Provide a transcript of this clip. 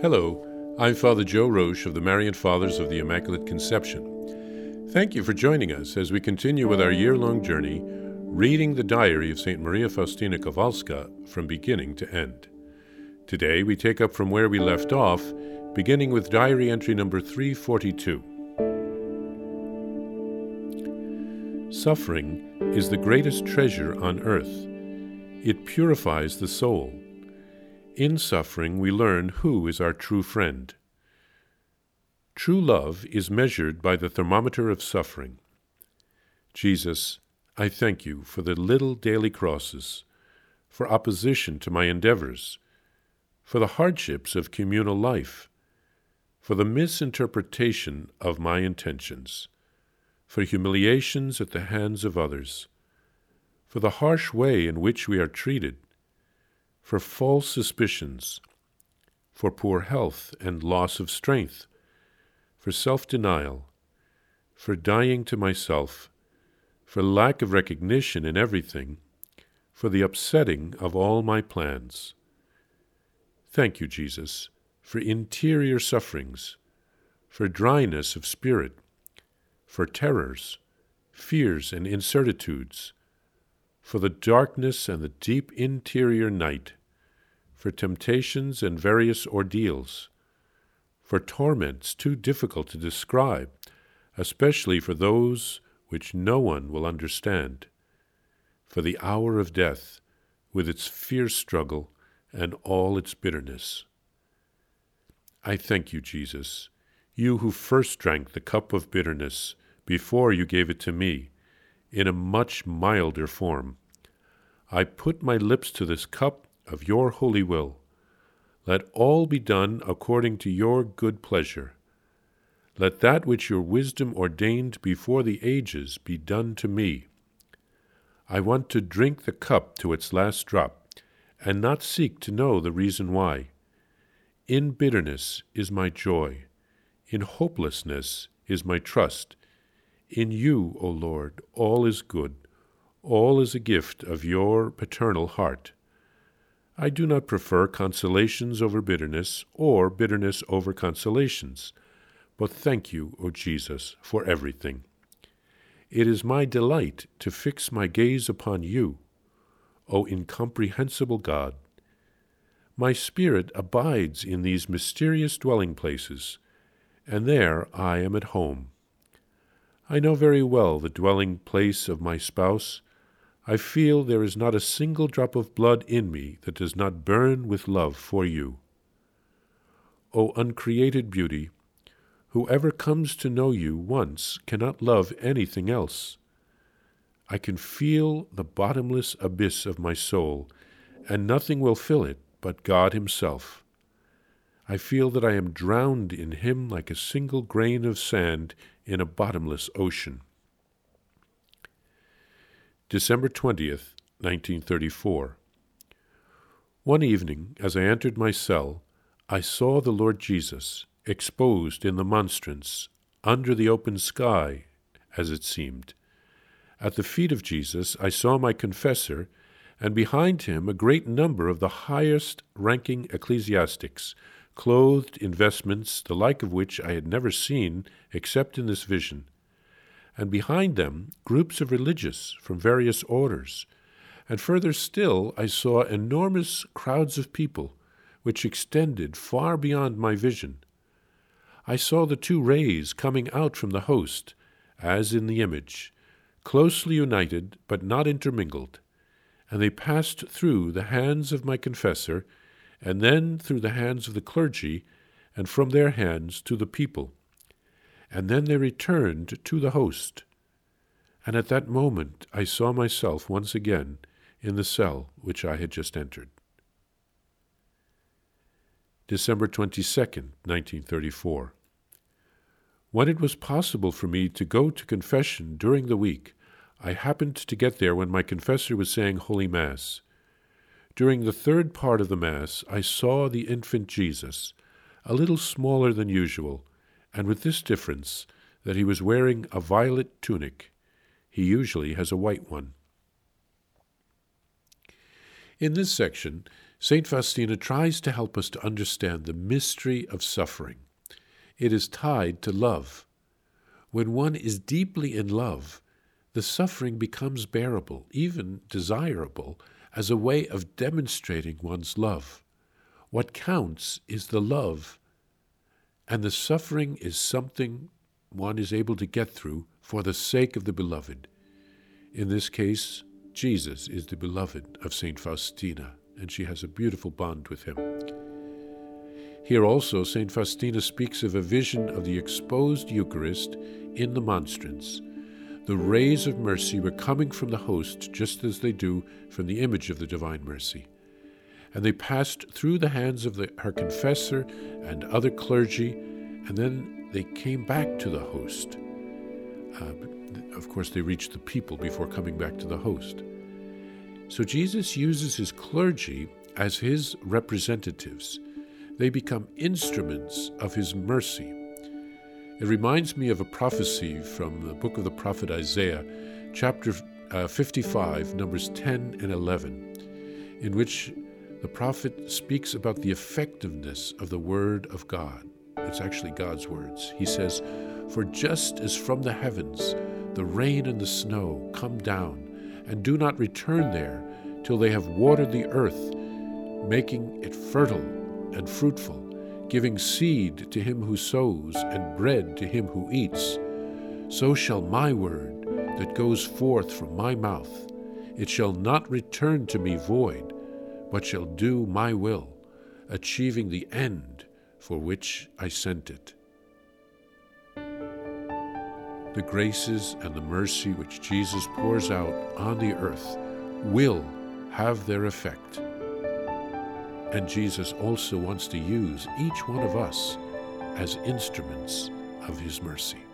Hello, I'm Father Joe Roche of the Marian Fathers of the Immaculate Conception. Thank you for joining us as we continue with our year-long journey, reading the diary of St. Maria Faustina Kowalska from beginning to end. Today we take up from where we left off, beginning with diary entry number 342. Suffering is the greatest treasure on earth. It purifies the soul. In suffering, we learn who is our true friend. True love is measured by the thermometer of suffering. Jesus, I thank you for the little daily crosses, for opposition to my endeavors, for the hardships of communal life, for the misinterpretation of my intentions, for humiliations at the hands of others, for the harsh way in which we are treated, for false suspicions, for poor health and loss of strength, for self-denial, for dying to myself, for lack of recognition in everything, for the upsetting of all my plans. Thank you, Jesus, for interior sufferings, for dryness of spirit, for terrors, fears, and incertitudes, for the darkness and the deep interior night, for temptations and various ordeals, for torments too difficult to describe, especially for those which no one will understand, for the hour of death, with its fierce struggle and all its bitterness. I thank you, Jesus, you who first drank the cup of bitterness before you gave it to me, in a much milder form. I put my lips to this cup of your holy will. Let all be done according to your good pleasure. Let that which your wisdom ordained before the ages be done to me. I want to drink the cup to its last drop, and not seek to know the reason why. In bitterness is my joy. In hopelessness is my trust. In you, O Lord, all is good. All is a gift of your paternal heart. I do not prefer consolations over bitterness or bitterness over consolations, but thank you, O Jesus, for everything. It is my delight to fix my gaze upon you, O incomprehensible God. My spirit abides in these mysterious dwelling places, and there I am at home. I know very well the dwelling place of my spouse. I feel there is not a single drop of blood in me that does not burn with love for you. O uncreated beauty, whoever comes to know you once cannot love anything else. I can feel the bottomless abyss of my soul, and nothing will fill it but God himself. I feel that I am drowned in him like a single grain of sand in a bottomless ocean. December 20th, 1934. One evening, as I entered my cell, I saw the Lord Jesus, exposed in the monstrance, under the open sky, as it seemed. At the feet of Jesus I saw my confessor, and behind him a great number of the highest-ranking ecclesiastics, clothed in vestments the like of which I had never seen except in this vision, and behind them groups of religious from various orders, and further still I saw enormous crowds of people, which extended far beyond my vision. I saw the two rays coming out from the host, as in the image, closely united but not intermingled, and they passed through the hands of my confessor, and then through the hands of the clergy, and from their hands to the people. And then they returned to the host. And at that moment I saw myself once again in the cell which I had just entered. December 22nd, 1934. When it was possible for me to go to confession during the week, I happened to get there when my confessor was saying Holy Mass. During the third part of the Mass, I saw the infant Jesus, a little smaller than usual, and with this difference, that he was wearing a violet tunic. He usually has a white one. In this section, St. Faustina tries to help us to understand the mystery of suffering. It is tied to love. When one is deeply in love, the suffering becomes bearable, even desirable, as a way of demonstrating one's love. What counts is the love, and the suffering is something one is able to get through for the sake of the beloved. In this case, Jesus is the beloved of St. Faustina, and she has a beautiful bond with him. Here also, St. Faustina speaks of a vision of the exposed Eucharist in the monstrance. The rays of mercy were coming from the host just as they do from the image of the Divine Mercy. And they passed through the hands of her confessor and other clergy, and then they came back to the host. Of course, they reached the people before coming back to the host. So Jesus uses his clergy as his representatives. They become instruments of his mercy. It reminds me of a prophecy from the book of the prophet Isaiah, chapter 55, numbers 10 and 11, in which the prophet speaks about the effectiveness of the word of God. It's actually God's words. He says, "For just as from the heavens the rain and the snow come down and do not return there till they have watered the earth, making it fertile and fruitful, giving seed to him who sows and bread to him who eats, so shall my word that goes forth from my mouth, it shall not return to me void, but shall do my will, achieving the end for which I sent it." The graces and the mercy which Jesus pours out on the earth will have their effect. And Jesus also wants to use each one of us as instruments of his mercy.